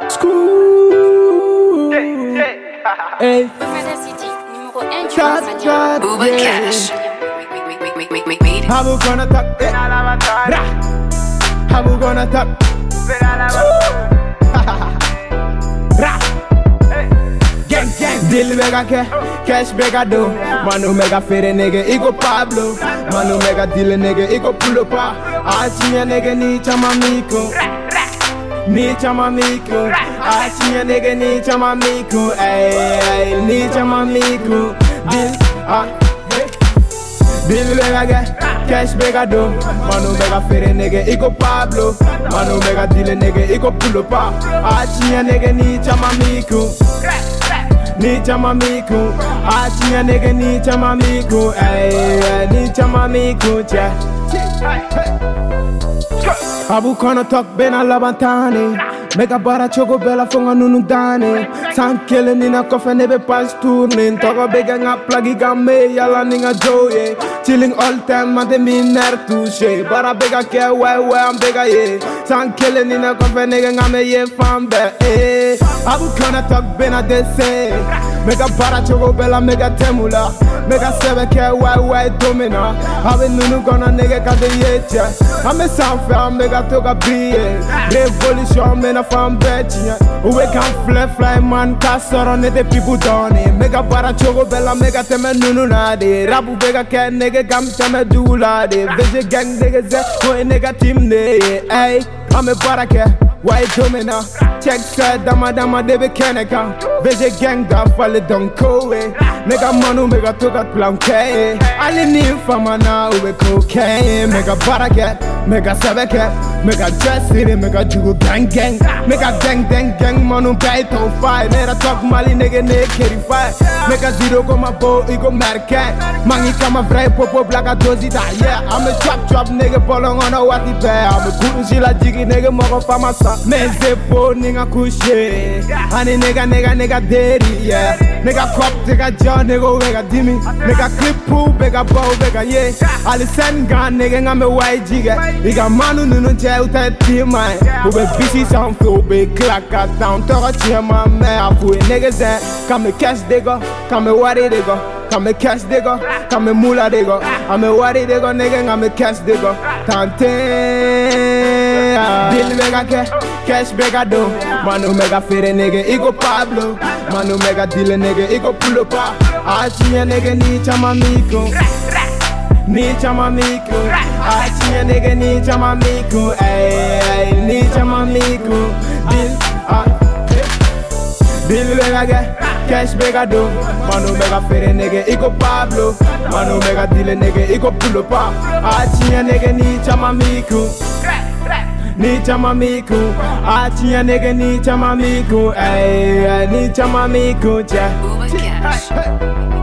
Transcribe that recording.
School. Hey. City, numéro 1 du Tanzania. Booba Cash. How we gonna talk? How we gonna talk? Gang, gang, deal mega cash mega do. Manu mega fere nigga, ego Pablo. Manu mega deal nigga, ego pull up. Achinya nigga ni chama miko. Ni chama miko. Achinya nigga ni chama miko. Ay, ni chama miko. Deal mega cash mega do. Manu mega fere nigga, ego Pablo. Manu mega deal nigga, ego pull up. Achinya nigga ni chama miko. Ni chama miku, achinya nigga ni chama miku, ay, ni chama miku, cha. Abu kono talk bena labantane, mega bara chogo bela fonga nunu dane. San kele nina kofe nebe pas tournin, togo bega nga plagi game yala ninga joye. Chilling all time mate miner touche, bara bega ke we am bega ye. San kele nina kofe nega ngame ye fambe, eh. Abu kono talk bena dese, mega bara chogo bela mega temula, mega sebe ke we domina. Abe nunu gonna nega kade yecha, ame sanfe am mega toga biye. Revolution mena fam betchia, we can fly man kasoro ne de people done. Mega bara chogo bela mega teme nunu na de, rabu bega ke nega gam teme dula de. Veje gang nega ze, ho nega team ne, ay, ame bara ke. Why domina? Check said dama debe keneka. Veje gang da fale don kowe. Mega manu mega toka planke. Ali ni fama na uwe cocaine. Mega baraket, mega sabeket, mega dressy, mega jugo gang. Mega gang manu baito five. Mera talk mali nigga ne carry five. Mega zero go my boy ego market. Mangi kama vrij popo blaka dozi da. Yeah, I'm a chop nigga bolong on a wati bear. I'm a kuru shila jiggy nigga mogo fama sa. Mense po nigga kushe. Ani nigga daddy, yeah. Nigga crop nigga jaw nigga wega dimi. Nigga clip pool bega bow bega yeah. Ali send gun nigga ngame YG. Iga manu nunu jay uta tima. Ube busy sound feel big clack at down. Toga chia ma me afu nigga zen. Kame cash digga, kame wari digga. Kame cash digga, kame mula digga. Ame wari digga nigga ngame cash digga. Tante Deal mega cash mega do. Manu mega fere nigga, ego Pablo. Manu mega deal nigga, ego pull up. Achinya nigga ni chama miko. Ni chama miko. Achinya nigga ni chama miko. Ay, ni chama miko. Deal mega cash mega do. Manu mega fere nigga, ego Pablo. Manu mega deal nigga, ego pull up. Achinya nigga ni chama miko. Ni chama miku, achinya nigga ni chama miku, ay, ni chama miku, cha. Booba Cash.